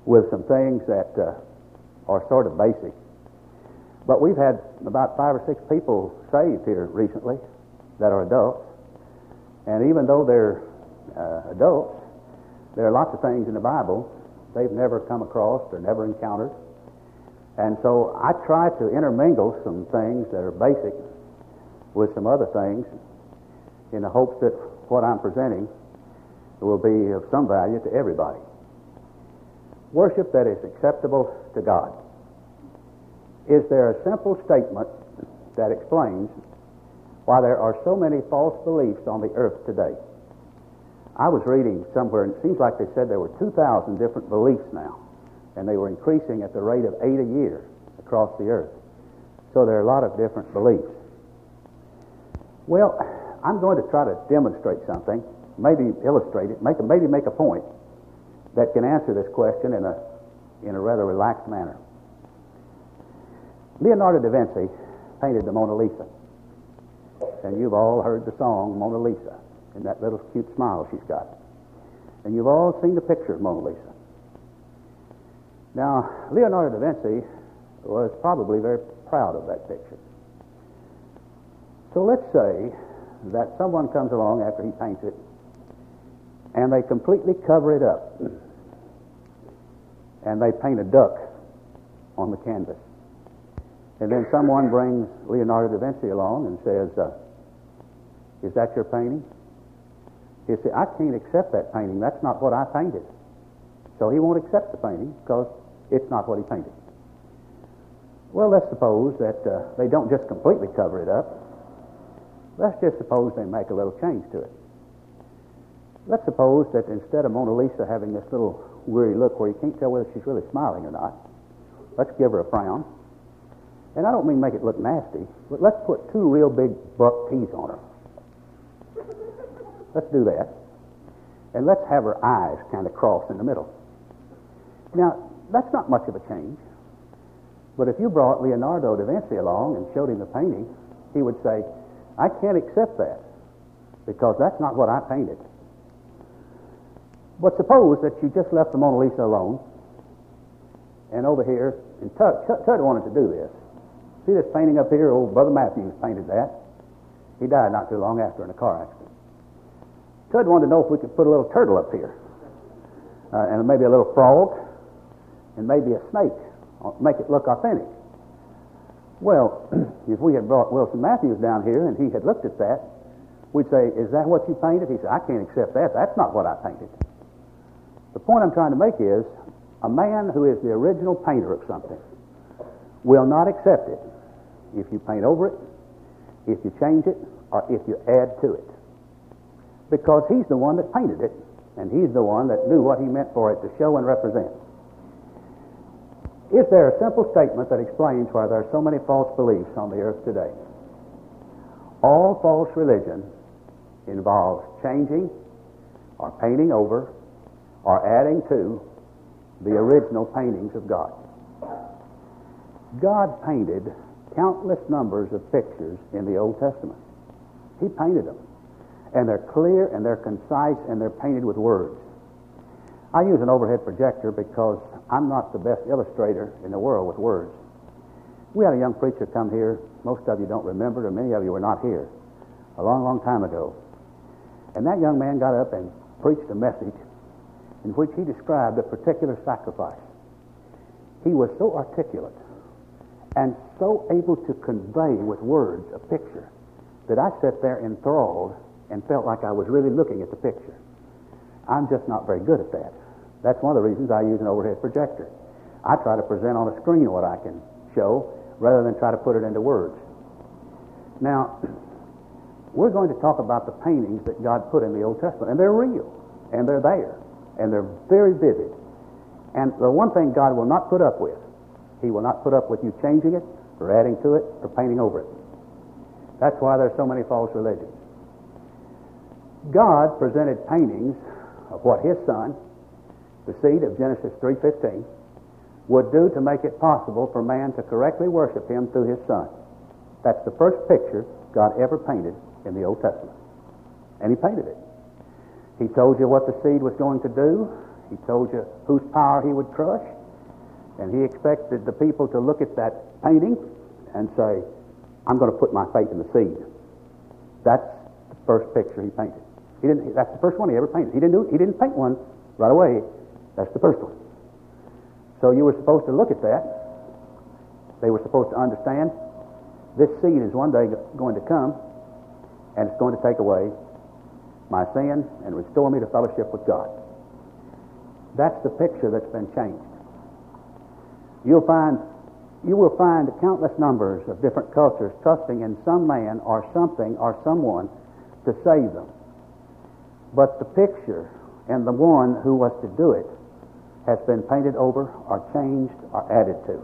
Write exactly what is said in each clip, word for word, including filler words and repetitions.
with some things that uh, are sort of basic. But we've had about five or six people saved here recently that are adults. And even though they're uh, adults, there are lots of things in the Bible they've never come across or never encountered. And so I try to intermingle some things that are basic with some other things in the hopes that what I'm presenting will be of some value to everybody. Worship that is acceptable to God. Is there a simple statement that explains why there are so many false beliefs on the earth today? I was reading somewhere, and it seems like they said there were two thousand different beliefs now, and they were increasing at the rate of eight a year across the earth. So there are a lot of different beliefs. Well, I'm going to try to demonstrate something, maybe illustrate it, make a, maybe make a point that can answer this question in a in a rather relaxed manner. Leonardo da Vinci painted the Mona Lisa, and you've all heard the song Mona Lisa and that little cute smile she's got, and you've all seen the picture of Mona Lisa. Now, Leonardo da Vinci was probably very proud of that picture. So let's say that someone comes along after he paints it, and they completely cover it up, and they paint a duck on the canvas. And then someone brings Leonardo da Vinci along and says, uh, is that your painting? He says, I can't accept that painting. That's not what I painted. So he won't accept the painting because it's not what he painted. Well, let's suppose that uh, they don't just completely cover it up. Let's just suppose they make a little change to it. Let's suppose that instead of Mona Lisa having this little weary look where you can't tell whether she's really smiling or not, let's give her a frown. And I don't mean make it look nasty, but let's put two real big buck teeth on her. Let's do that. And let's have her eyes kind of cross in the middle. Now, that's not much of a change. But if you brought Leonardo da Vinci along and showed him the painting, he would say, I can't accept that because that's not what I painted. But suppose that you just left the Mona Lisa alone, and over here, and Tud, Tud wanted to do this. See this painting up here? Old Brother Matthews painted that. He died not too long after in a car accident. Tud wanted to know if we could put a little turtle up here, uh, and maybe a little frog, and maybe a snake, make it look authentic. Well, if we had brought Wilson Matthews down here and he had looked at that, we'd say, is that what you painted? He said, I can't accept that. That's not what I painted. The point I'm trying to make is, a man who is the original painter of something will not accept it if you paint over it, if you change it, or if you add to it. Because he's the one that painted it, and he's the one that knew what he meant for it to show and represent. Is there a simple statement that explains why there are so many false beliefs on the earth today? All false religion involves changing or painting over or adding to the original paintings of God. God painted countless numbers of pictures in the Old Testament. He painted them. And they're clear and they're concise and they're painted with words. I use an overhead projector because I'm not the best illustrator in the world with words. We had a young preacher come here. Most of you don't remember, or many of you were not here, a long, long time ago. And that young man got up and preached a message in which he described a particular sacrifice. He was so articulate and so able to convey with words a picture that I sat there enthralled and felt like I was really looking at the picture. I'm just not very good at that. That's one of the reasons I use an overhead projector. I try to present on a screen what I can show rather than try to put it into words. Now, we're going to talk about the paintings that God put in the Old Testament, and they're real, and they're there, and they're very vivid. And the one thing God will not put up with, He will not put up with you changing it, or adding to it, or painting over it. That's why there's so many false religions. God presented paintings of what His Son, the seed of Genesis three fifteen, would do to make it possible for man to correctly worship Him through His Son. That's the first picture God ever painted in the Old Testament. And He painted it. He told you what the seed was going to do. He told you whose power he would crush, and he expected the people to look at that painting and say, I'm going to put my faith in the seed. That's the first picture he painted. He didn't. That's the first one he ever painted. He didn't do. He didn't paint one right away. That's the first one. So you were supposed to look at that. They were supposed to understand this seed is one day going to come, and it's going to take away my sin and restore me to fellowship with God. That's the picture that's been changed. You'll find, you will find countless numbers of different cultures trusting in some man or something or someone to save them. But the picture and the one who was to do it has been painted over or changed or added to.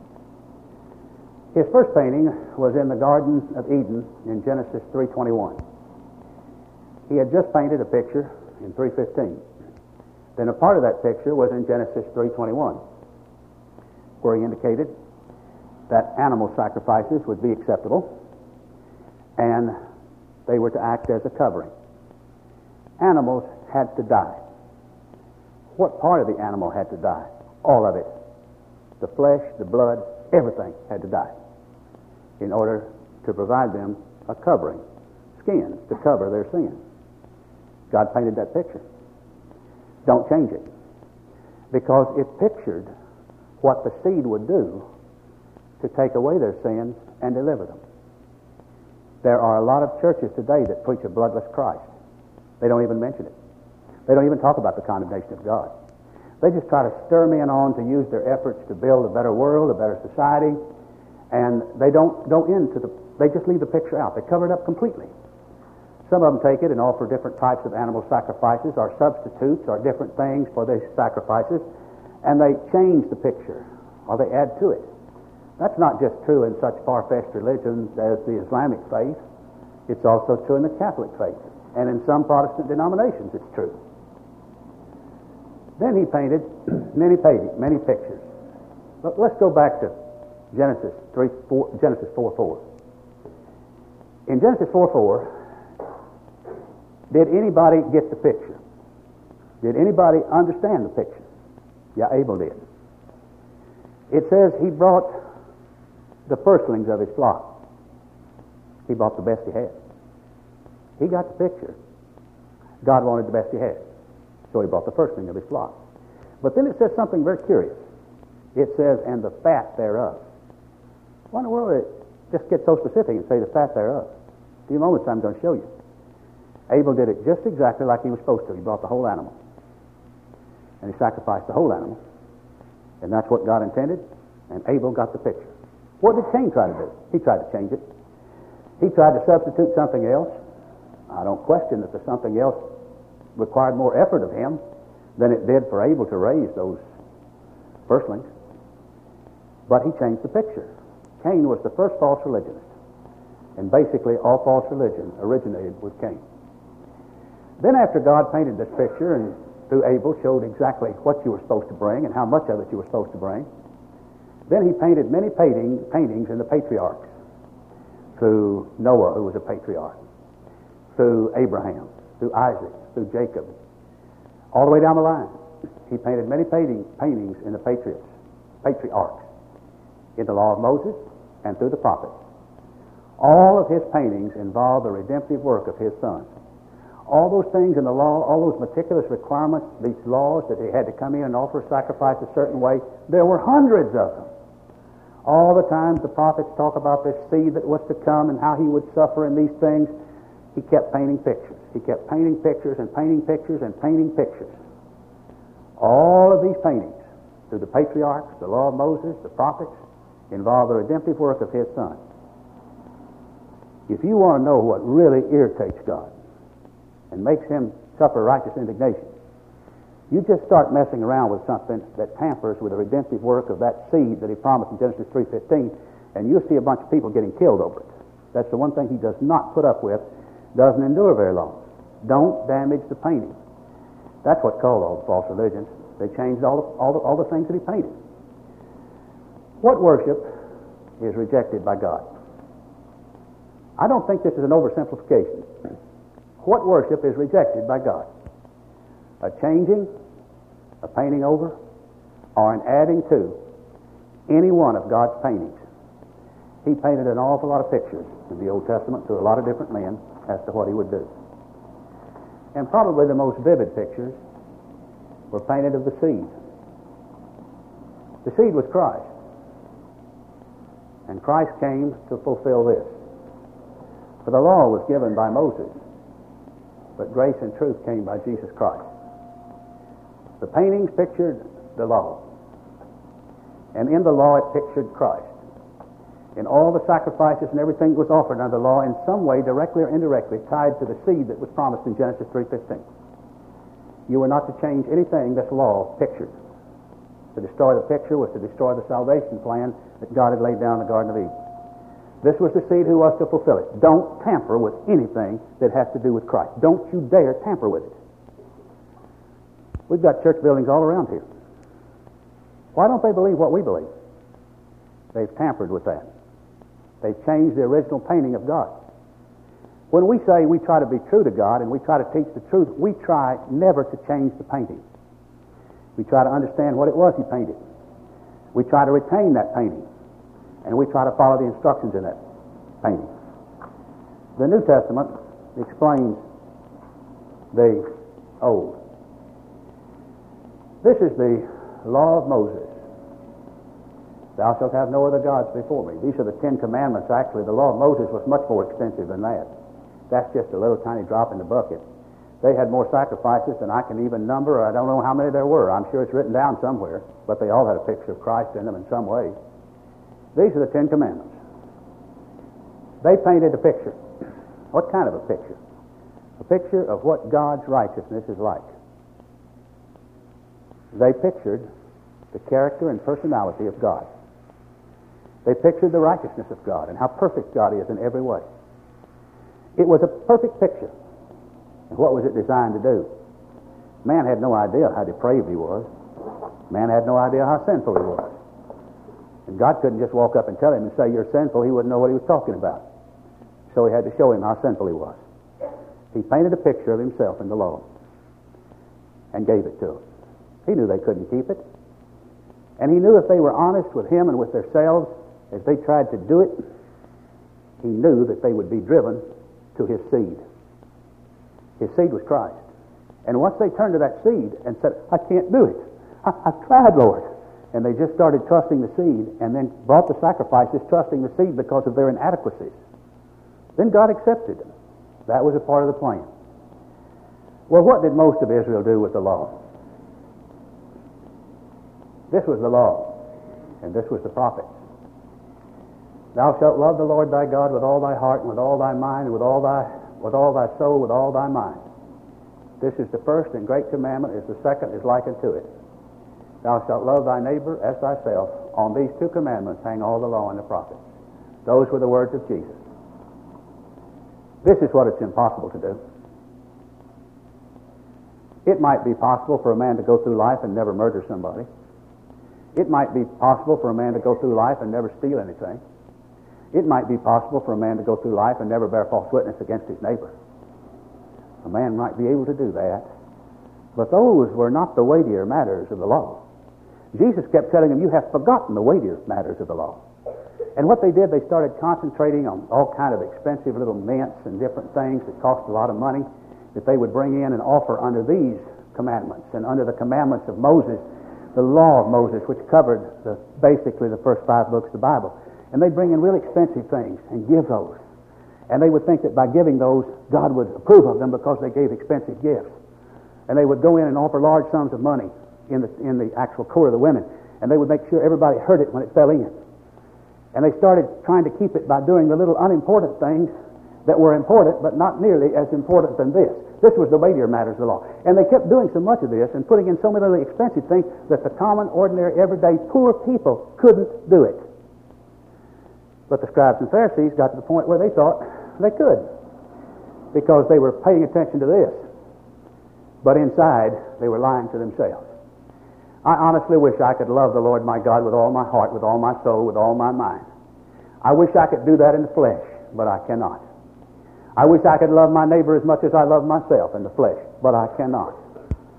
His first painting was in the Garden of Eden in Genesis three twenty-one. He had just painted a picture in three fifteen. Then a part of that picture was in Genesis three twenty-one, where he indicated that animal sacrifices would be acceptable and they were to act as a covering. Animals had to die. What part of the animal had to die? All of it. The flesh, the blood, everything had to die in order to provide them a covering, skins to cover their sin. God painted that picture. Don't change it, because it pictured what the seed would do to take away their sins and deliver them. There are a lot of churches today that preach a bloodless Christ. They don't even mention it. They don't even talk about the condemnation of God. They just try to stir men on to use their efforts to build a better world, a better society, and they don't go into the, they just leave the picture out. They cover it up completely. Some of them take it and offer different types of animal sacrifices or substitutes or different things for these sacrifices, and they change the picture or they add to it. That's not just true in such far-fetched religions as the Islamic faith. It's also true in the Catholic faith, and in some Protestant denominations it's true. Then he painted many paintings, many pictures. But let's go back to Genesis three, four, Genesis four four. In Genesis four four, did anybody get the picture? Did anybody understand the picture? Yeah, Abel did. It says he brought the firstlings of his flock. He brought the best he had. He got the picture. God wanted the best he had, so he brought the firstling of his flock. But then it says something very curious. It says, and the fat thereof. Why in the world it just get so specific and say the fat thereof? In a few moments I'm going to show you. Abel did it just exactly like he was supposed to. He brought the whole animal. And he sacrificed the whole animal. And that's what God intended. And Abel got the picture. What did Cain try to do? He tried to change it. He tried to substitute something else. I don't question that the something else required more effort of him than it did for Abel to raise those firstlings. But he changed the picture. Cain was the first false religionist. And basically all false religion originated with Cain. Then after God painted this picture and through Abel showed exactly what you were supposed to bring and how much of it you were supposed to bring, then he painted many painting, paintings in the patriarchs, through Noah, who was a patriarch, through Abraham, through Isaac, through Jacob, all the way down the line. He painted many painting, paintings in the patriots, patriarchs, in the law of Moses and through the prophets. All of his paintings involve the redemptive work of his Son. All those things in the law, all those meticulous requirements, these laws that he had to come in and offer sacrifice a certain way, there were hundreds of them. All the times the prophets talk about this seed that was to come and how he would suffer in these things, he kept painting pictures. He kept painting pictures and painting pictures and painting pictures. All of these paintings, through the patriarchs, the law of Moses, the prophets, involve the redemptive work of his Son. If you want to know what really irritates God and makes him suffer righteous indignation, you just start messing around with something that tampers with the redemptive work of that seed that he promised in Genesis three fifteen, and you'll see a bunch of people getting killed over it. That's the one thing he does not put up with, doesn't endure very long. Don't damage the painting. That's what called all the false religions. They changed all the, all the, all the things that he painted. What worship is rejected by God? I don't think this is an oversimplification. What worship is rejected by God? A changing a painting over, or an adding to any one of God's paintings. He painted an awful lot of pictures in the Old Testament to a lot of different men as to what he would do. And probably the most vivid pictures were painted of the seed. The seed was Christ. And Christ came to fulfill this. For the law was given by Moses, but grace and truth came by Jesus Christ. The paintings pictured the law, and in the law it pictured Christ. And all the sacrifices and everything that was offered under the law in some way, directly or indirectly, tied to the seed that was promised in Genesis three fifteen. You were not to change anything this law pictured. To destroy the picture was to destroy the salvation plan that God had laid down in the Garden of Eden. This was the seed who was to fulfill it. Don't tamper with anything that has to do with Christ. Don't you dare tamper with it. We've got church buildings all around here. Why don't they believe what we believe? They've tampered with that. They've changed the original painting of God. When we say we try to be true to God and we try to teach the truth, we try never to change the painting. We try to understand what it was he painted. We try to retain that painting. And we try to follow the instructions in that painting. The New Testament explains the Old. This is the law of Moses. Thou shalt have no other gods before me. These are the Ten Commandments. Actually, the law of Moses was much more extensive than that. That's just a little tiny drop in the bucket. They had more sacrifices than I can even number, or I don't know how many there were. I'm sure it's written down somewhere, but they all had a picture of Christ in them in some way. These are the Ten Commandments. They painted a picture. What kind of a picture? A picture of what God's righteousness is like. They pictured the character and personality of God. They pictured the righteousness of God and how perfect God is in every way. It was a perfect picture. And what was it designed to do? Man had no idea how depraved he was. Man had no idea how sinful he was. And God couldn't just walk up and tell him and say, you're sinful. He wouldn't know what he was talking about. So he had to show him how sinful he was. He painted a picture of himself in the law and gave it to them. He knew they couldn't keep it. And he knew if they were honest with him and with themselves, as they tried to do it, he knew that they would be driven to his seed. His seed was Christ. And once they turned to that seed and said, I can't do it. I, I've tried, Lord. And they just started trusting the seed and then brought the sacrifices trusting the seed because of their inadequacies. Then God accepted them. That was a part of the plan. Well, what did most of Israel do with the law? This was the law, and this was the prophets. Thou shalt love the Lord thy God with all thy heart, and with all thy mind, and with all thy with all thy soul, with all thy mind. This is the first and great commandment, as the second is like unto it. Thou shalt love thy neighbor as thyself. On these two commandments hang all the law and the prophets. Those were the words of Jesus. This is what it's impossible to do. It might be possible for a man to go through life and never murder somebody. It might be possible for a man to go through life and never steal anything. It might be possible for a man to go through life and never bear false witness against his neighbor. A man might be able to do that, but those were not the weightier matters of the law. Jesus kept telling them, you have forgotten the weightier matters of the law. And what they did, they started concentrating on all kind of expensive little mints and different things that cost a lot of money that they would bring in and offer under these commandments and under the commandments of Moses, the law of Moses, which covered the, basically the first five books of the Bible. And they'd bring in really expensive things and give those. And they would think that by giving those, God would approve of them because they gave expensive gifts. And they would go in and offer large sums of money in the, in the actual court of the women. And they would make sure everybody heard it when it fell in. And they started trying to keep it by doing the little unimportant things that were important, but not nearly as important than this. This was the weightier matters of the law. And they kept doing so much of this and putting in so many little expensive things that the common, ordinary, everyday, poor people couldn't do it. But the scribes and Pharisees got to the point where they thought they could, because they were paying attention to this. But inside, they were lying to themselves. I honestly wish I could love the Lord my God with all my heart, with all my soul, with all my mind. I wish I could do that in the flesh, but I cannot. I wish I could love my neighbor as much as I love myself in the flesh, but I cannot.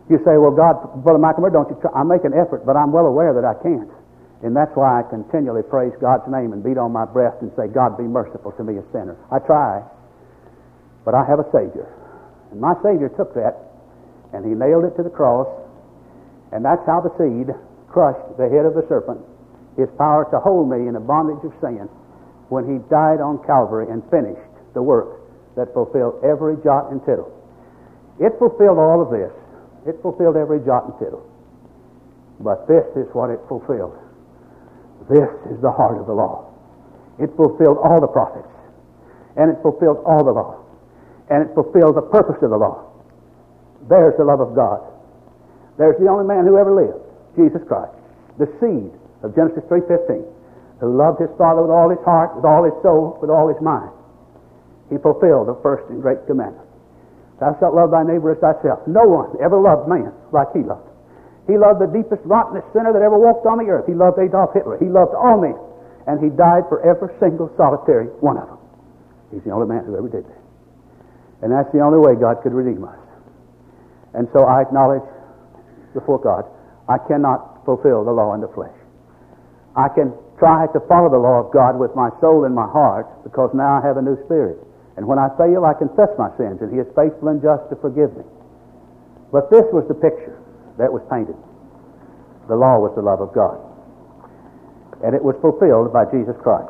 You say, well, God, Brother Michael, don't you try? I make an effort, but I'm well aware that I can't. And that's why I continually praise God's name and beat on my breast and say, God, be merciful to me, a sinner. I try, but I have a Savior. And my Savior took that, and He nailed it to the cross, and that's how the seed crushed the head of the serpent, his power to hold me in the bondage of sin, when He died on Calvary and finished the work that fulfilled every jot and tittle. It fulfilled all of this. It fulfilled every jot and tittle. But this is what it fulfilled. This is the heart of the law. It fulfilled all the prophets, and it fulfilled all the law, and it fulfilled the purpose of the law. There's the love of God. There's the only man who ever lived, Jesus Christ, the seed of Genesis three fifteen, who loved his Father with all his heart, with all his soul, with all his mind. He fulfilled the first and great commandment. Thou shalt love thy neighbor as thyself. No one ever loved man like he loved. He loved the deepest, rottenest sinner that ever walked on the earth. He loved Adolf Hitler. He loved all men. And He died for every single solitary one of them. He's the only man who ever did that. And that's the only way God could redeem us. And so I acknowledge before God, I cannot fulfill the law in the flesh. I can try to follow the law of God with my soul and my heart, because now I have a new spirit. And when I fail, I confess my sins, and He is faithful and just to forgive me. But this was the picture that was painted. The law was the love of God. And it was fulfilled by Jesus Christ.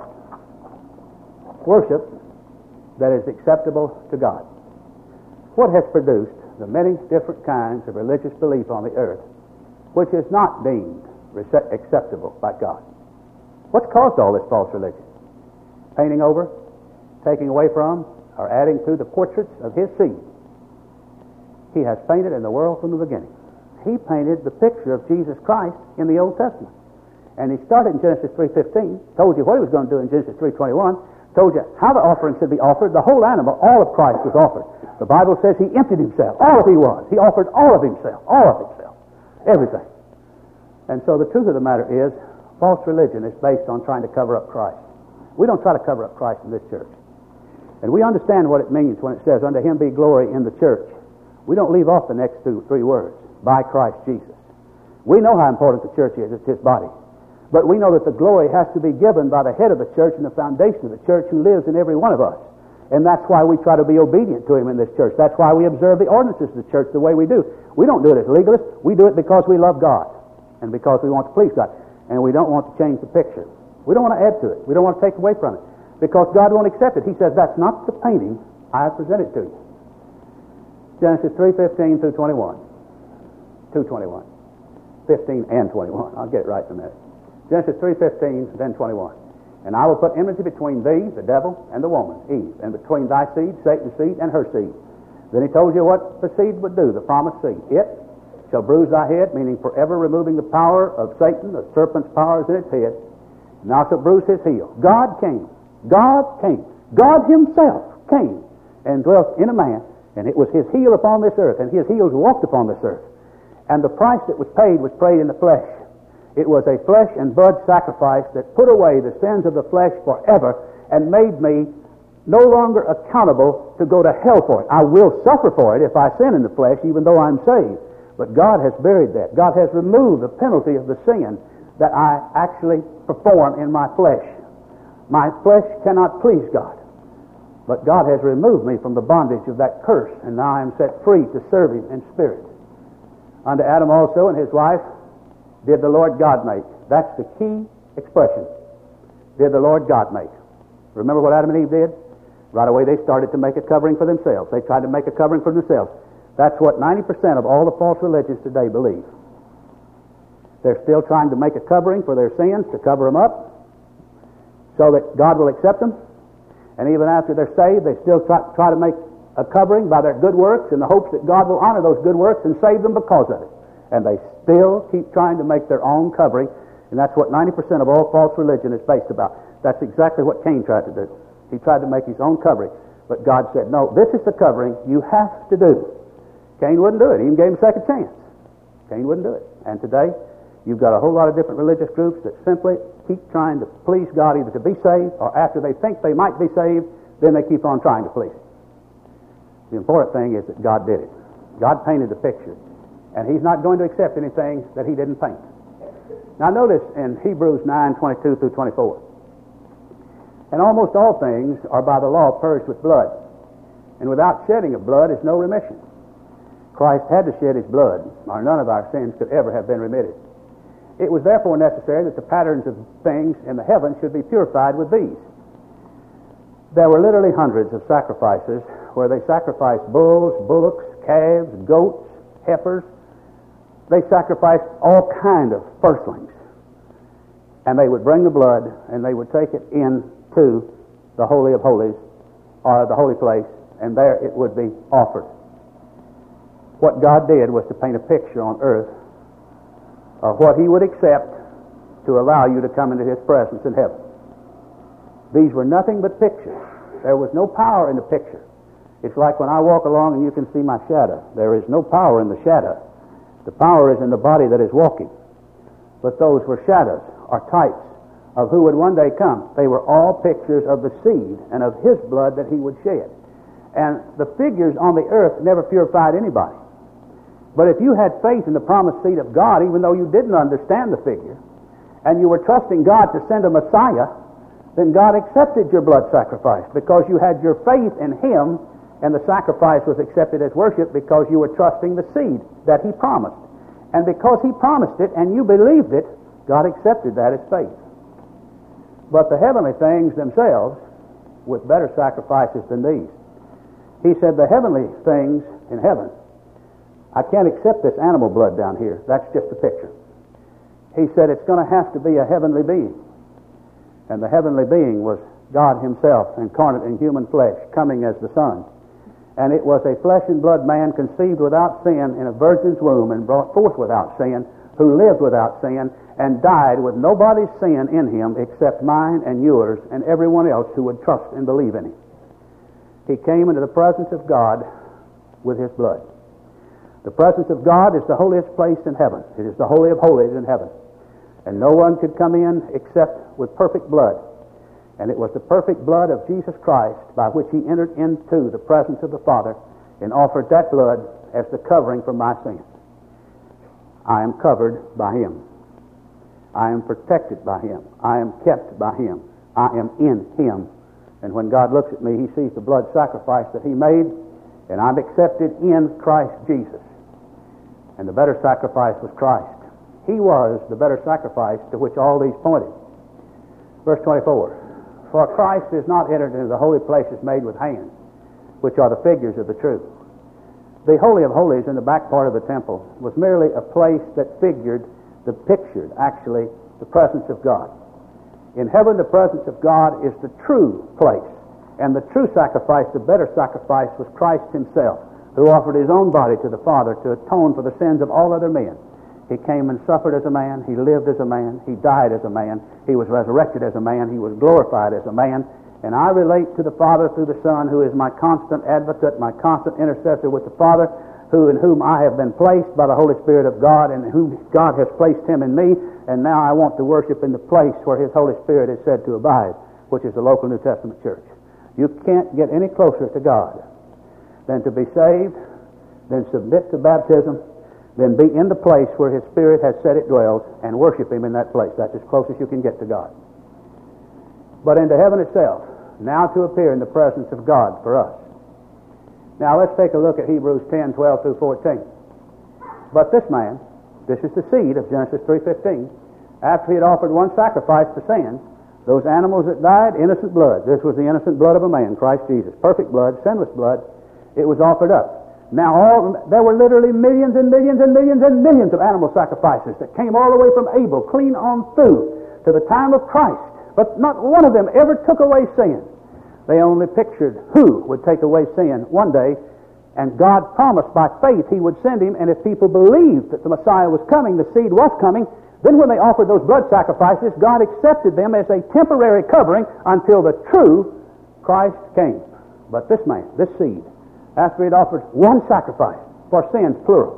Worship that is acceptable to God. What has produced the many different kinds of religious belief on the earth which is not deemed acceptable by God? What's caused all this false religion? Painting over, taking away from, or adding to the portraits of His seed. He has painted in the world from the beginning. He painted the picture of Jesus Christ in the Old Testament. And He started in Genesis three fifteen, told you what He was going to do in Genesis three twenty-one, told you how the offering should be offered. The whole animal, all of Christ was offered. The Bible says He emptied Himself. All of He was. He offered all of Himself. All of Himself. Everything. And so the truth of the matter is, false religion is based on trying to cover up Christ. We don't try to cover up Christ in this church. And we understand what it means when it says, unto Him be glory in the church. We don't leave off the next two, three words. By Christ Jesus. We know how important the church is. It's His body. But we know that the glory has to be given by the head of the church and the foundation of the church, who lives in every one of us. And that's why we try to be obedient to Him in this church. That's why we observe the ordinances of the church the way we do. We don't do it as legalists. We do it because we love God and because we want to please God. And we don't want to change the picture. We don't want to add to it. We don't want to take away from it, because God won't accept it. He says, that's not the painting I have presented to you. Genesis three fifteen through twenty-one. two twenty-one. fifteen and twenty-one. I'll get it right in a minute. Genesis three fifteen, then twenty-one. And I will put enmity between thee, the devil, and the woman, Eve, and between thy seed, Satan's seed, and her seed. Then He told you what the seed would do, the promised seed. It shall bruise thy head, meaning forever removing the power of Satan, the serpent's powers in its head. And thou shalt bruise his heel. God came. God came. God Himself came and dwelt in a man, and it was His heel upon this earth, and His heels walked upon this earth. And the price that was paid was paid in the flesh. It was a flesh and blood sacrifice that put away the sins of the flesh forever and made me no longer accountable to go to hell for it. I will suffer for it if I sin in the flesh, even though I'm saved. But God has buried that. God has removed the penalty of the sin that I actually perform in my flesh. My flesh cannot please God. But God has removed me from the bondage of that curse, and now I am set free to serve Him in spirit. Unto Adam also and his wife did the Lord God make. That's the key expression. Did the Lord God make. Remember what Adam and Eve did? Right away they started to make a covering for themselves. They tried to make a covering for themselves. That's what ninety percent of all the false religions today believe. They're still trying to make a covering for their sins, to cover them up, so that God will accept them. And even after they're saved, they still try, try to make a covering by their good works in the hopes that God will honor those good works and save them because of it. And they still keep trying to make their own covering, and that's what ninety percent of all false religion is based about. That's exactly what Cain tried to do. He tried to make his own covering, but God said, no, this is the covering you have to do. Cain wouldn't do it. He even gave him a second chance. Cain wouldn't do it. And today, you've got a whole lot of different religious groups that simply keep trying to please God, either to be saved, or after they think they might be saved, then they keep on trying to please Him. The important thing is that God did it. God painted the picture, And he's not going to accept anything that he didn't paint. Now notice in Hebrews nine, twenty-two through twenty-four. And almost all things are by the law purged with blood. And without shedding of blood is no remission. Christ had to shed his blood, or none of our sins could ever have been remitted. It was therefore necessary that the patterns of things in the heavens should be purified with these. There were literally hundreds of sacrifices where they sacrificed bulls, bullocks, calves, goats, heifers. They sacrificed all kind of firstlings. And they would bring the blood and they would take it into the Holy of Holies, or the holy place, and there it would be offered. What God did was to paint a picture on earth of what he would accept to allow you to come into his presence in heaven. These were nothing but pictures. There was no power in the picture. It's like when I walk along and you can see my shadow. There is no power in the shadow. The power is in the body that is walking. But those were shadows, or types, of who would one day come. They were all pictures of the seed and of his blood that he would shed. And the figures on the earth never purified anybody. But if you had faith in the promised seed of God, even though you didn't understand the figure, and you were trusting God to send a Messiah, then God accepted your blood sacrifice because you had your faith in him, and the sacrifice was accepted as worship because you were trusting the seed that he promised. And because he promised it and you believed it, God accepted that as faith. But the heavenly things themselves, with better sacrifices than these. He said the heavenly things in heaven, I can't accept this animal blood down here. That's just a picture. He said it's going to have to be a heavenly being. And the heavenly being was God himself, incarnate in human flesh, coming as the Son. And it was a flesh and blood man conceived without sin in a virgin's womb and brought forth without sin, who lived without sin and died with nobody's sin in him except mine and yours and everyone else who would trust and believe in him. He came into the presence of God with his blood. The presence of God is the holiest place in heaven. It is the Holy of Holies in heaven. And no one could come in except with perfect blood. And it was the perfect blood of Jesus Christ by which he entered into the presence of the Father and offered that blood as the covering for my sins. I am covered by him. I am protected by him. I am kept by him. I am in him. And when God looks at me, he sees the blood sacrifice that he made, and I'm accepted in Christ Jesus. And the better sacrifice was Christ. He was the better sacrifice to which all these pointed. Verse twenty-four. For Christ is not entered into the holy places made with hands, which are the figures of the true. The Holy of Holies in the back part of the temple was merely a place that figured, that pictured, actually, the presence of God. In heaven, the presence of God is the true place. And the true sacrifice, the better sacrifice, was Christ himself, who offered his own body to the Father to atone for the sins of all other men. He came and suffered as a man. He lived as a man. He died as a man. He was resurrected as a man. He was glorified as a man. And I relate to the Father through the Son, who is my constant advocate, my constant intercessor with the Father, who in whom I have been placed by the Holy Spirit of God, and whom God has placed him in me. And now I want to worship in the place where his Holy Spirit is said to abide, which is the local New Testament church. You can't get any closer to God than to be saved, than submit to baptism, than be in the place where his Spirit has said it dwells, and worship him in that place. That's as close as you can get to God. But into heaven itself, now to appear in the presence of God for us. Now let's take a look at Hebrews ten, twelve through fourteen. But this man, this is the seed of Genesis three fifteen, after he had offered one sacrifice for sin, those animals that died, innocent blood. This was the innocent blood of a man, Christ Jesus. Perfect blood, sinless blood. It was offered up. Now, all, there were literally millions and millions and millions and millions of animal sacrifices that came all the way from Abel, clean on through to the time of Christ. But not one of them ever took away sin. They only pictured who would take away sin one day, and God promised by faith he would send him, and if people believed that the Messiah was coming, the seed was coming, then when they offered those blood sacrifices, God accepted them as a temporary covering until the true Christ came. But this man, this seed, after he had offered one sacrifice for sins, plural.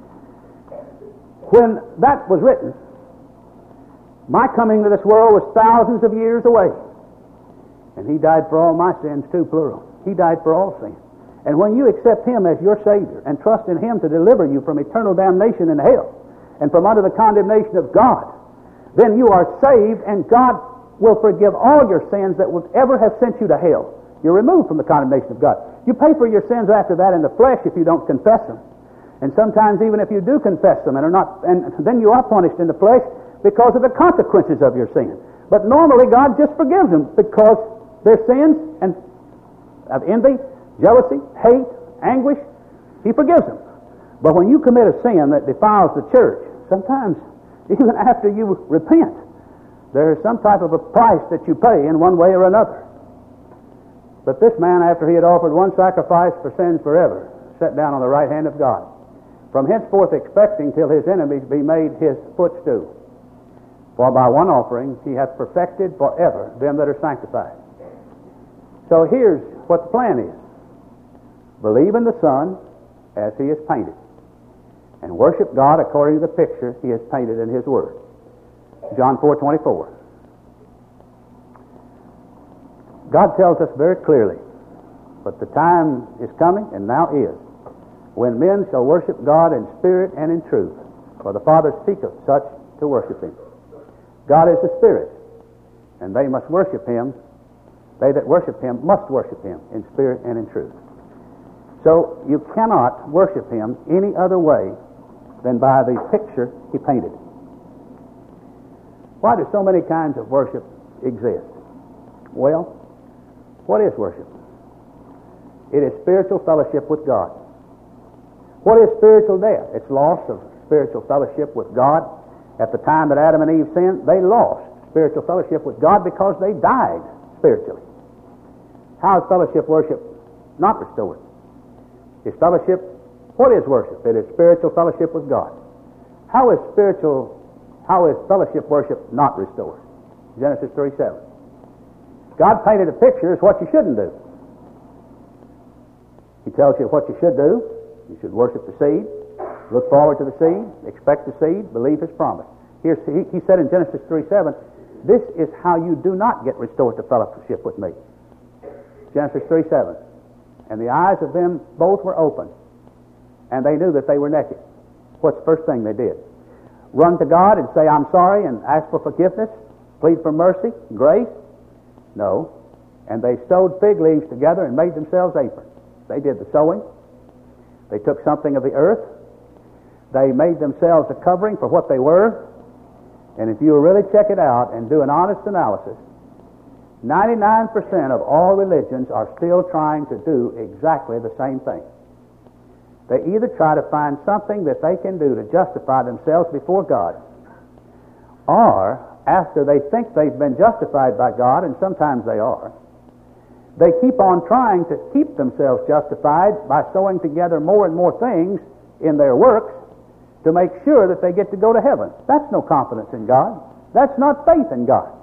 When that was written, my coming to this world was thousands of years away. And he died for all my sins too, plural. He died for all sin. And when you accept Him as your Savior and trust in Him to deliver you from eternal damnation in hell and from under the condemnation of God, then you are saved, and God will forgive all your sins that would ever have sent you to hell. You're removed from the condemnation of God. You pay for your sins after that in the flesh if you don't confess them. And sometimes even if you do confess them and are not, and then you are punished in the flesh because of the consequences of your sin. But normally God just forgives them because their sins and of envy, jealousy, hate, anguish, He forgives them. But when you commit a sin that defiles the church, sometimes even after you repent, there is some type of a price that you pay in one way or another. But this man, after he had offered one sacrifice for sins forever, sat down on the right hand of God, from henceforth expecting till his enemies be made his footstool. For by one offering he hath perfected forever them that are sanctified. So here's what the plan is. Believe in the Son as He is painted, and worship God according to the picture He has painted in His Word. John four twenty-four. God tells us very clearly, but the time is coming, and now is, when men shall worship God in spirit and in truth, for the Father seeketh such to worship Him. God is the Spirit, and they must worship Him. They that worship Him must worship Him in spirit and in truth. So you cannot worship Him any other way than by the picture He painted. Why do so many kinds of worship exist? Well, what is worship? It is spiritual fellowship with God. What is spiritual death? It's loss of spiritual fellowship with God. At the time that Adam and Eve sinned, they lost spiritual fellowship with God because they died spiritually. How is fellowship worship not restored? Is fellowship, what is worship? It is spiritual fellowship with God. How is spiritual, how is fellowship worship not restored? Genesis three seven. God painted a picture as what you shouldn't do. He tells you what you should do. You should worship the seed, look forward to the seed, expect the seed, believe His promise. Here he, he said in Genesis three seven, this is how you do not get restored to fellowship with me. Genesis three seven. And the eyes of them both were open, and they knew that they were naked. What's the first thing they did? Run to God and say, I'm sorry, and ask for forgiveness, plead for mercy, grace? No. And they sewed fig leaves together and made themselves aprons. They did the sewing. They took something of the earth. They made themselves a covering for what they were. And if you really check it out and do an honest analysis, ninety-nine percent of all religions are still trying to do exactly the same thing. They either try to find something that they can do to justify themselves before God, or after they think they've been justified by God, and sometimes they are, they keep on trying to keep themselves justified by sewing together more and more things in their works to make sure that they get to go to heaven. That's no confidence in God. That's not faith in God.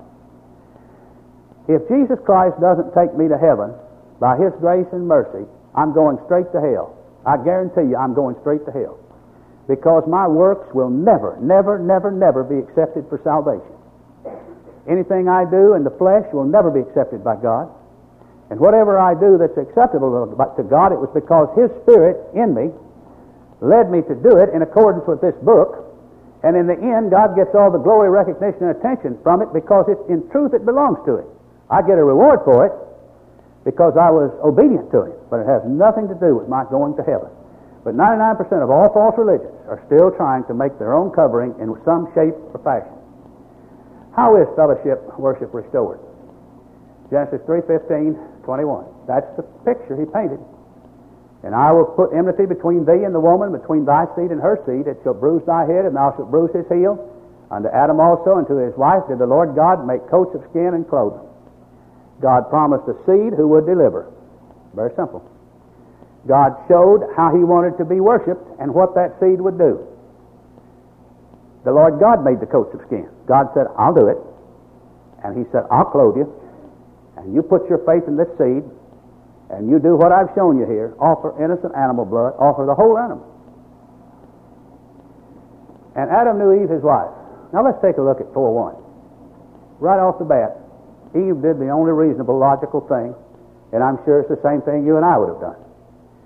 If Jesus Christ doesn't take me to heaven by His grace and mercy, I'm going straight to hell. I guarantee you I'm going straight to hell, because my works will never, never, never, never be accepted for salvation. Anything I do in the flesh will never be accepted by God. And whatever I do that's acceptable to God, it was because His Spirit in me led me to do it in accordance with this book. And in the end, God gets all the glory, recognition, and attention from it because it, in truth it belongs to Him. I get a reward for it because I was obedient to Him, but it has nothing to do with my going to heaven. But ninety-nine percent of all false religions are still trying to make their own covering in some shape or fashion. How is fellowship worship restored? Genesis three fifteen, twenty-one. That's the picture He painted. And I will put enmity between thee and the woman, between thy seed and her seed. It shall bruise thy head, and thou shalt bruise his heel. Unto Adam also and to his wife did the Lord God make coats of skin and clothe them. God promised a seed who would deliver. Very simple. God showed how He wanted to be worshipped and what that seed would do. The Lord God made the coats of skin. God said, I'll do it. And He said, I'll clothe you. And you put your faith in this seed, and you do what I've shown you here. Offer innocent animal blood. Offer the whole animal. And Adam knew Eve, his wife. Now let's take a look at four one. Right off the bat, Eve did the only reasonable, logical thing, and I'm sure it's the same thing you and I would have done.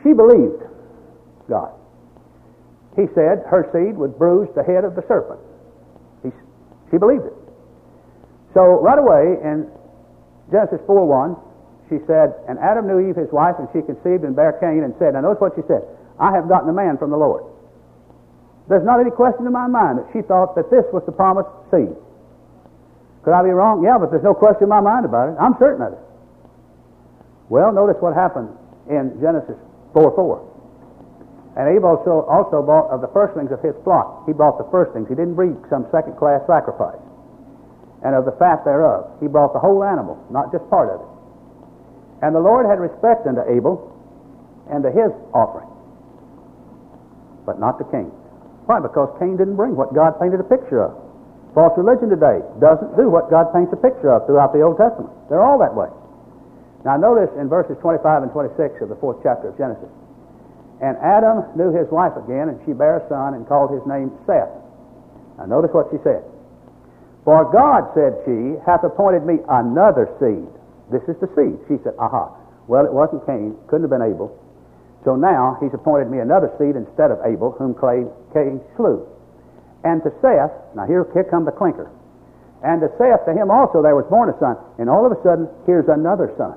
she believed God. He said her seed would bruise the head of the serpent. He, she believed it. So right away in Genesis four one, she said, and Adam knew Eve his wife, and she conceived and bare Cain, and said, now notice what she said, I have gotten a man from the Lord. There's not any question in my mind that she thought that this was the promised seed. Could I be wrong? Yeah, but there's no question in my mind about it. I'm certain of it. Well, notice what happened in Genesis four four. And Abe also, also bought of the firstlings of his flock. He brought the firstlings. He didn't bring some second-class sacrifice. And of the fat thereof. He brought the whole animal, not just part of it. And the Lord had respect unto Abel and to his offering, but not to Cain. Why? Because Cain didn't bring what God painted a picture of. False religion today doesn't do what God paints a picture of throughout the Old Testament. They're all that way. Now notice in verses twenty-five and twenty-six of the fourth chapter of Genesis. And Adam knew his wife again, and she bare a son and called his name Seth. Now notice what she said. For God, said she, hath appointed me another seed. This is the seed. She said, aha. Well, it wasn't Cain. Couldn't have been Abel. So now he's appointed me another seed instead of Abel, whom Cain slew. And to Seth, now here, here come the clinker. And to Seth, to him also there was born a son. And all of a sudden, here's another son.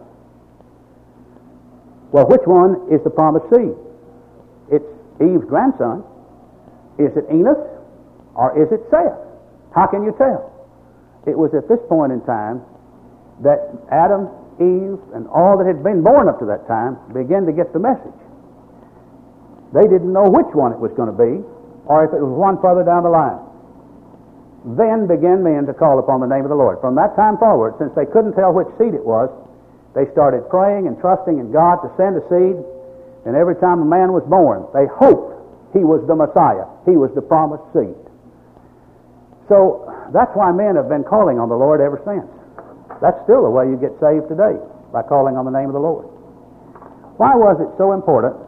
Well, which one is the promised seed? It's Eve's grandson. Is it Enos or is it Seth? How can you tell? It was at this point in time that Adam, Eve, and all that had been born up to that time began to get the message. They didn't know which one it was going to be or if it was one further down the line. Then began men to call upon the name of the Lord. From that time forward, since they couldn't tell which seed it was, they started praying and trusting in God to send a seed. And every time a man was born, they hoped he was the Messiah. He was the promised seed. So that's why men have been calling on the Lord ever since. That's still the way you get saved today, by calling on the name of the Lord. Why was it so important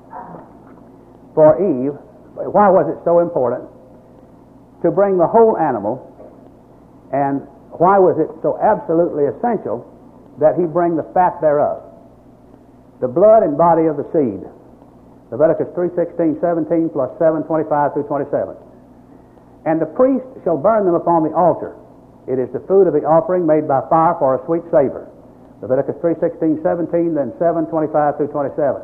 for Eve, why was it so important to bring the whole animal, and why was it so absolutely essential that he bring the fat thereof? The blood and body of the seed. Leviticus three sixteen, seventeen plus seven, twenty-five through twenty-seven. And the priest shall burn them upon the altar. It is the food of the offering made by fire for a sweet savor. Leviticus three sixteen, seventeen, then seven, twenty-five through twenty-seven.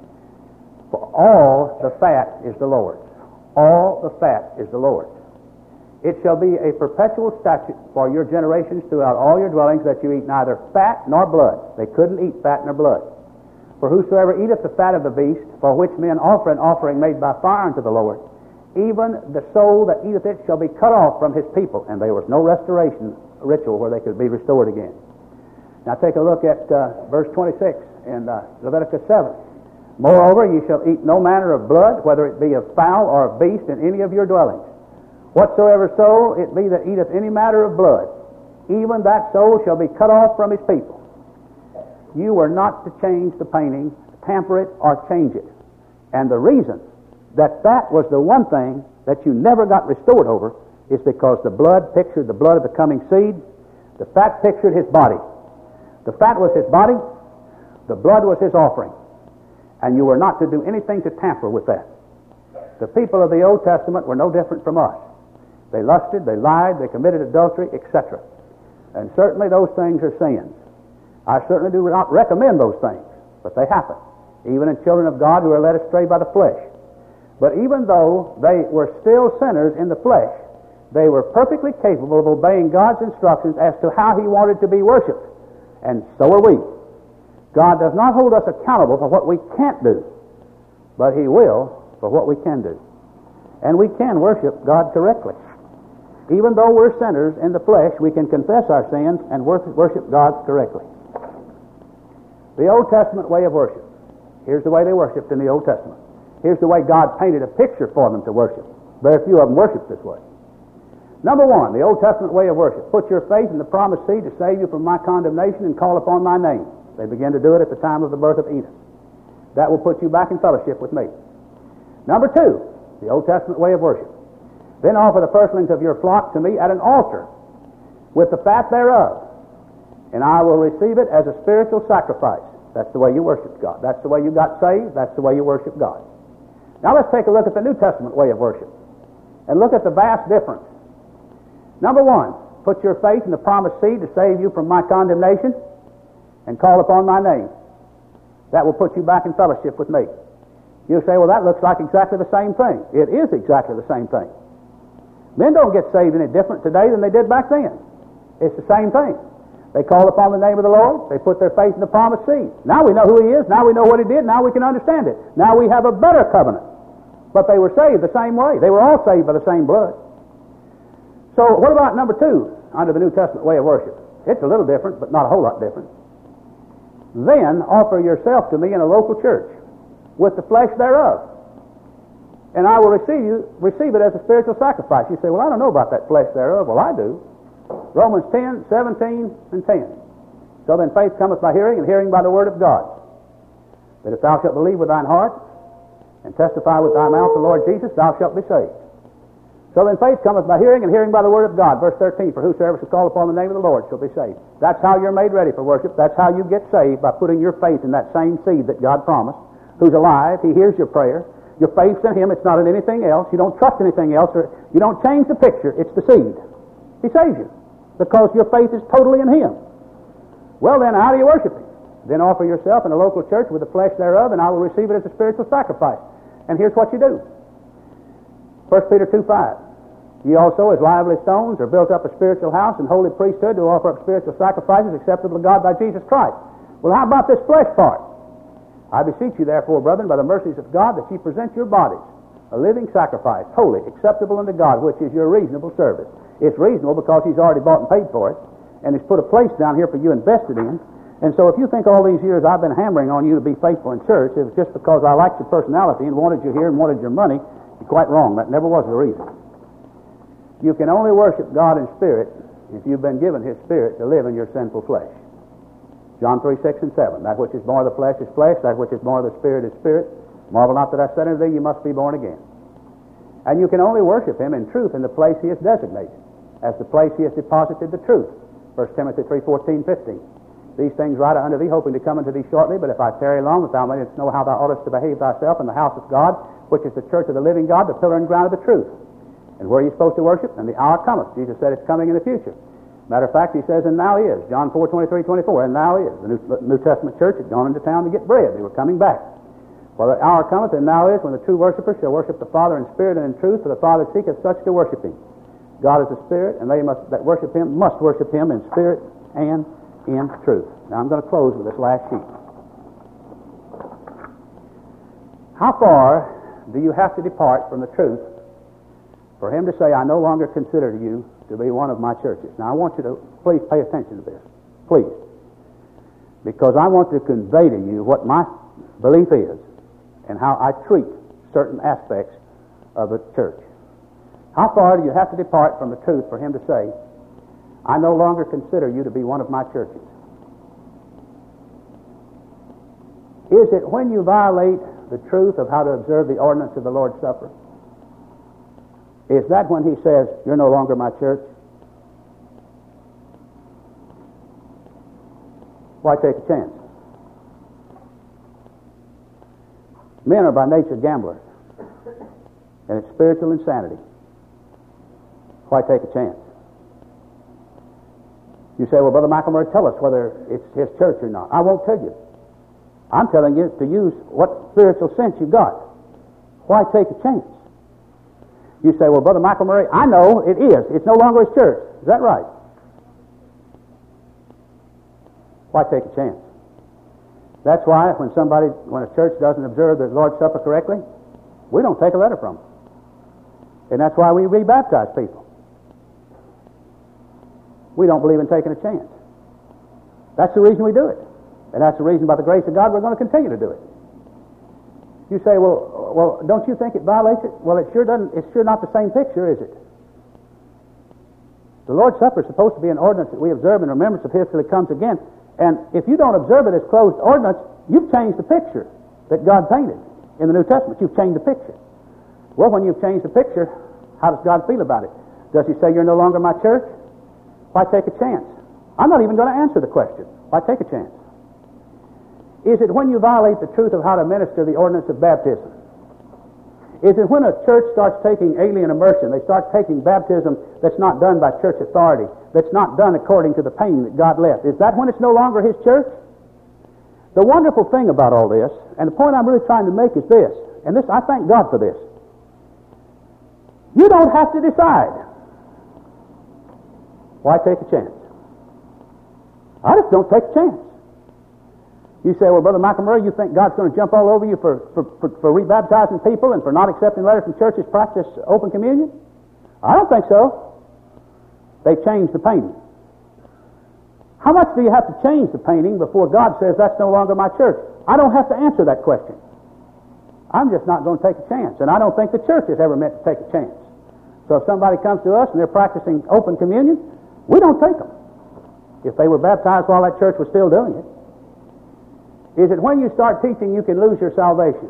For all the fat is the Lord's. All the fat is the Lord's. It shall be a perpetual statute for your generations throughout all your dwellings that you eat neither fat nor blood. They couldn't eat fat nor blood. For whosoever eateth the fat of the beast, for which men offer an offering made by fire unto the Lord, even the soul that eateth it shall be cut off from his people. And there was no restoration ritual where they could be restored again. Now take a look at uh, verse twenty-six in uh, Leviticus seven. Moreover, ye shall eat no manner of blood, whether it be of fowl or of beast, in any of your dwellings. Whatsoever soul it be that eateth any matter of blood, even that soul shall be cut off from his people. You were not to change the painting, tamper it, or change it. And the reason that that was the one thing that you never got restored over is because the blood pictured the blood of the coming seed. The fat pictured his body. The fat was his body. The blood was his offering. And you were not to do anything to tamper with that. The people of the Old Testament were no different from us. They lusted, they lied, they committed adultery, et cetera. And certainly those things are sins. I certainly do not recommend those things, but they happen, even in children of God who are led astray by the flesh. But even though they were still sinners in the flesh, they were perfectly capable of obeying God's instructions as to how he wanted to be worshipped. And so are we. God does not hold us accountable for what we can't do, but he will for what we can do. And we can worship God correctly. Even though we're sinners in the flesh, we can confess our sins and worship God correctly. The Old Testament way of worship. Here's the way they worshipped in the Old Testament. Here's the way God painted a picture for them to worship. Very few of them worship this way. Number one, the Old Testament way of worship. Put your faith in the promised seed to save you from my condemnation and call upon my name. They began to do it at the time of the birth of Enos. That will put you back in fellowship with me. Number two, the Old Testament way of worship. Then offer the firstlings of your flock to me at an altar with the fat thereof, and I will receive it as a spiritual sacrifice. That's the way you worship God. That's the way you got saved. That's the way you worship God. Now let's take a look at the New Testament way of worship and look at the vast difference. Number one, put your faith in the promised seed to save you from my condemnation and call upon my name. That will put you back in fellowship with me. You say, well, that looks like exactly the same thing. It is exactly the same thing. Men don't get saved any different today than they did back then. It's the same thing. They call upon the name of the Lord. They put their faith in the promised seed. Now we know who He is. Now we know what He did. Now we can understand it. Now we have a better covenant. But they were saved the same way. They were all saved by the same blood. So what about number two under the New Testament way of worship? It's a little different, but not a whole lot different. Then offer yourself to me in a local church with the flesh thereof, and I will receive you receive it as a spiritual sacrifice. You say, well, I don't know about that flesh thereof. Well, I do. Romans ten, seventeen, and ten. So then faith cometh by hearing, and hearing by the word of God. That if thou shalt believe with thine heart, and testify with thy mouth the Lord Jesus, thou shalt be saved. So then faith cometh by hearing, and hearing by the word of God. Verse thirteen, for whosoever shall call upon the name of the Lord shall be saved. That's how you're made ready for worship. That's how you get saved, by putting your faith in that same seed that God promised, who's alive. He hears your prayer. Your faith's in Him. It's not in anything else. You don't trust anything else, or you don't change the picture. It's the seed. He saves you because your faith is totally in Him. Well, then, how do you worship Him? Then offer yourself in a local church with the flesh thereof, and I will receive it as a spiritual sacrifice. And here's what you do. First Peter two five. Ye also, as lively stones, are built up a spiritual house and holy priesthood to offer up spiritual sacrifices acceptable to God by Jesus Christ. Well, how about this flesh part? I beseech you, therefore, brethren, by the mercies of God, that ye present your bodies a living sacrifice, holy, acceptable unto God, which is your reasonable service. It's reasonable because He's already bought and paid for it, and He's put a place down here for you invested in. And so if you think all these years I've been hammering on you to be faithful in church, it was just because I liked your personality and wanted you here and wanted your money, you're quite wrong. That never was the reason. You can only worship God in spirit if you've been given His Spirit to live in your sinful flesh. John three, six, and seven. That which is born of the flesh is flesh, that which is born of the Spirit is spirit. Marvel not that I said unto thee, you must be born again. And you can only worship Him in truth in the place He has designated, as the place He has deposited the truth. First Timothy three, fourteen, fifteen. These things write I unto thee, hoping to come unto thee shortly, but if I tarry long, that thou mayest know how thou oughtest to behave thyself in the house of God, which is the church of the living God, the pillar and ground of the truth. And where are you supposed to worship? And the hour cometh. Jesus said it's coming in the future. Matter of fact, He says, and now is. John four, twenty-three, twenty-four, and now is. The New, New Testament church had gone into town to get bread. They were coming back. For the hour cometh, and now is, when the true worshipers shall worship the Father in spirit and in truth, for the Father seeketh such to worship Him. God is a spirit, and they must, that worship Him must worship Him in spirit and in truth. Now I'm going to close with this last sheet. How far do you have to depart from the truth for Him to say, I no longer consider you to be one of my churches? Now, I want you to please pay attention to this. Please. Because I want to convey to you what my belief is and how I treat certain aspects of the church. How far do you have to depart from the truth for Him to say, I no longer consider you to be one of my churches? Is it when you violate the truth of how to observe the ordinance of the Lord's Supper? Is that when He says, you're no longer my church? Why take a chance? Men are by nature gamblers, and it's spiritual insanity. Why take a chance? You say, well, Brother McElmurray, tell us whether it's his church or not. I won't tell you. I'm telling you to use what spiritual sense you've got. Why take a chance? You say, well, Brother McElmurray, I know it is. It's no longer his church. Is that right? Why take a chance? That's why when somebody, when a church doesn't observe the Lord's Supper correctly, we don't take a letter from them. And that's why we rebaptize people. We don't believe in taking a chance. That's the reason we do it. And that's the reason, by the grace of God, we're going to continue to do it. You say, well, well, don't you think it violates it? Well, it sure doesn't. It's sure not the same picture, is it? The Lord's Supper is supposed to be an ordinance that we observe in remembrance of His till He comes again. And if you don't observe it as closed ordinance, you've changed the picture that God painted in the New Testament. You've changed the picture. Well, when you've changed the picture, how does God feel about it? Does He say, you're no longer my church? Why take a chance? I'm not even going to answer the question. Why take a chance? Is it when you violate the truth of how to minister the ordinance of baptism? Is it when a church starts taking alien immersion, they start taking baptism that's not done by church authority, that's not done according to the pain that God left? Is that when it's no longer His church? The wonderful thing about all this, and the point I'm really trying to make is this, and this I thank God for this. You don't have to decide. Why take a chance? I just don't take a chance. You say, well, Brother Michael Murray, you think God's going to jump all over you for, for, for, for rebaptizing people and for not accepting letters from churches practice open communion? I don't think so. They changed the painting. How much do you have to change the painting before God says that's no longer my church? I don't have to answer that question. I'm just not going to take a chance, and I don't think the church is ever meant to take a chance. So if somebody comes to us and they're practicing open communion, we don't take them if they were baptized while that church was still doing it. Is it when you start teaching you can lose your salvation?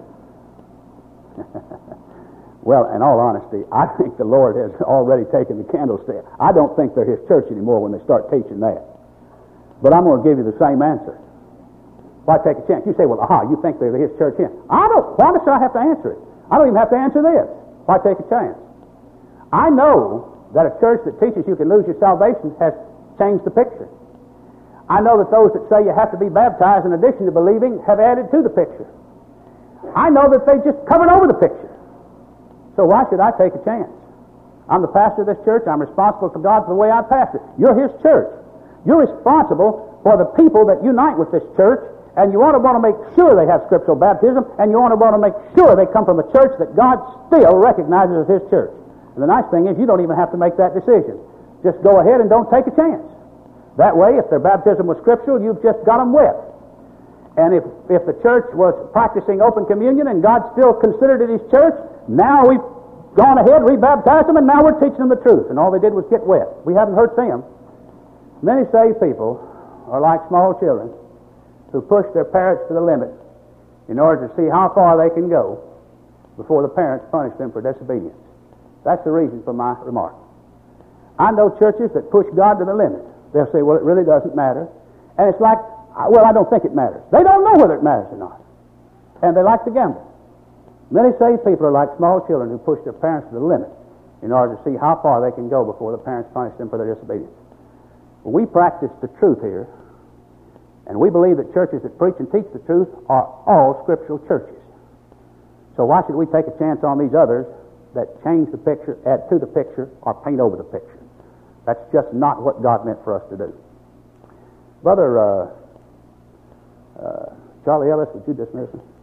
Well, in all honesty, I think the Lord has already taken the candlestick. I don't think they're His church anymore when they start teaching that. But I'm going to give you the same answer. Why take a chance? You say, well, aha, you think they're His church here. I don't. Why should I have to answer it? I don't even have to answer this. Why take a chance? I know that a church that teaches you can lose your salvation has changed the picture. I know that those that say you have to be baptized in addition to believing have added to the picture. I know that they just covered over the picture. So why should I take a chance? I'm the pastor of this church. I'm responsible for God for the way I pastor. You're His church. You're responsible for the people that unite with this church, and you ought to want to make sure they have scriptural baptism, and you ought to want to make sure they come from a church that God still recognizes as His church. And the nice thing is you don't even have to make that decision. Just go ahead and don't take a chance. That way, if their baptism was scriptural, you've just got them wet. And if, if the church was practicing open communion and God still considered it His church, now we've gone ahead, rebaptized them, and now we're teaching them the truth. And all they did was get wet. We haven't hurt them. Many saved people are like small children who push their parents to the limit in order to see how far they can go before the parents punish them for disobedience. That's the reason for my remark. I know churches that push God to the limit. They'll say, well, it really doesn't matter. And it's like, well, I don't think it matters. They don't know whether it matters or not. And they like to gamble. Many saved people are like small children who push their parents to the limit in order to see how far they can go before the parents punish them for their disobedience. Well, we practice the truth here, and we believe that churches that preach and teach the truth are all scriptural churches. So why should we take a chance on these others that change the picture, add to the picture, or paint over the picture? That's just not what God meant for us to do. Brother uh, uh, Charlie Ellis, would you dismiss us?